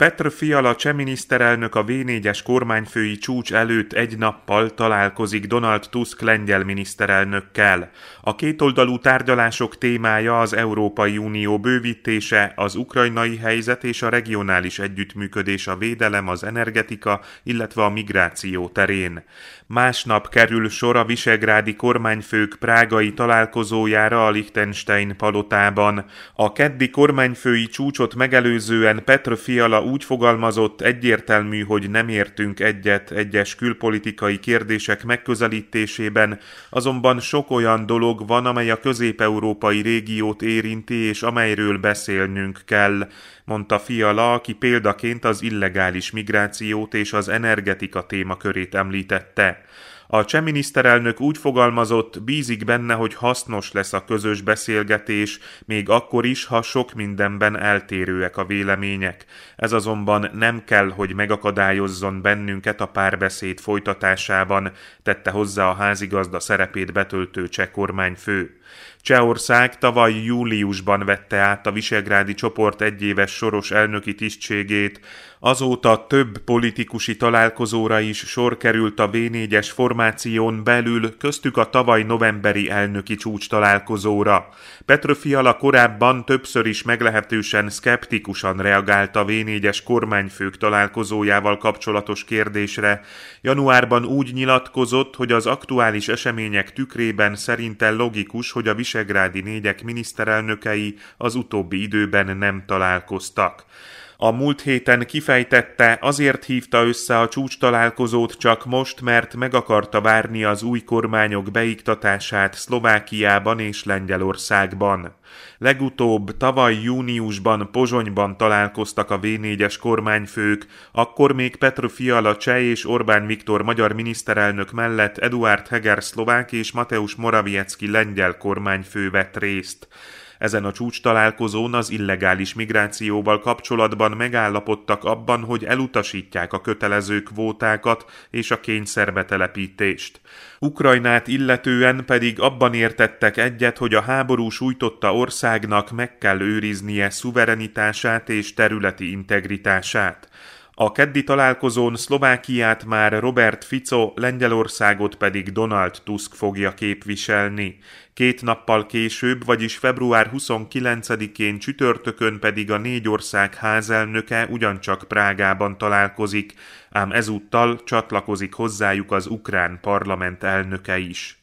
Petr Fiala cseh miniszterelnök a V4-es kormányfői csúcs előtt egy nappal találkozik Donald Tusk lengyel miniszterelnökkel. A kétoldalú tárgyalások témája az Európai Unió bővítése, az ukrajnai helyzet és a regionális együttműködés a védelem, az energetika, illetve a migráció terén. Másnap kerül sor a visegrádi kormányfők prágai találkozójára a Liechtenstein palotában. A keddi kormányfői csúcsot megelőzően Petr Fiala úgy fogalmazott, egyértelmű, hogy nem értünk egyet egyes külpolitikai kérdések megközelítésében, azonban sok olyan dolog van, amely a közép-európai régiót érinti, és amelyről beszélnünk kell, mondta Fiala, aki példaként az illegális migrációt és az energetika témakörét említette. A cseh miniszterelnök úgy fogalmazott, bízik benne, hogy hasznos lesz a közös beszélgetés, még akkor is, ha sok mindenben eltérőek a vélemények. Ez azonban nem kell, hogy megakadályozzon bennünket a párbeszéd folytatásában, tette hozzá a házigazda szerepét betöltő cseh kormányfő. Csehország tavaly júliusban vette át a visegrádi csoport egyéves soros elnöki tisztségét, azóta több politikusi találkozóra is sor került a V4-es formáción belül, köztük a tavaly novemberi elnöki csúcs találkozóra. Petr Fiala korábban többször is meglehetősen szkeptikusan reagált a V4-es kormányfők találkozójával kapcsolatos kérdésre. Januárban úgy nyilatkozott, hogy az aktuális események tükrében szerinte logikus, hogy a visegrádi négyek miniszterelnökei az utóbbi időben nem találkoztak. A múlt héten kifejtette, azért hívta össze a csúcstalálkozót csak most, mert meg akarta várni az új kormányok beiktatását Szlovákiában és Lengyelországban. Legutóbb tavaly júniusban Pozsonyban találkoztak a V4-es kormányfők, akkor még Petr Fiala cseh és Orbán Viktor magyar miniszterelnök mellett Eduard Heger szlovák és Mateusz Morawiecki lengyel kormányfő vett részt. Ezen a csúcstalálkozón az illegális migrációval kapcsolatban megállapodtak abban, hogy elutasítják a kötelező kvótákat és a kényszerbetelepítést. Ukrajnát illetően pedig abban értettek egyet, hogy a háború sújtotta országnak meg kell őriznie szuverenitását és területi integritását. A keddi találkozón Szlovákiát már Robert Fico, Lengyelországot pedig Donald Tusk fogja képviselni. 2 nappal később, vagyis február 29-én csütörtökön pedig a 4 ország házelnöke ugyancsak Prágában találkozik, ám ezúttal csatlakozik hozzájuk az ukrán parlament elnöke is.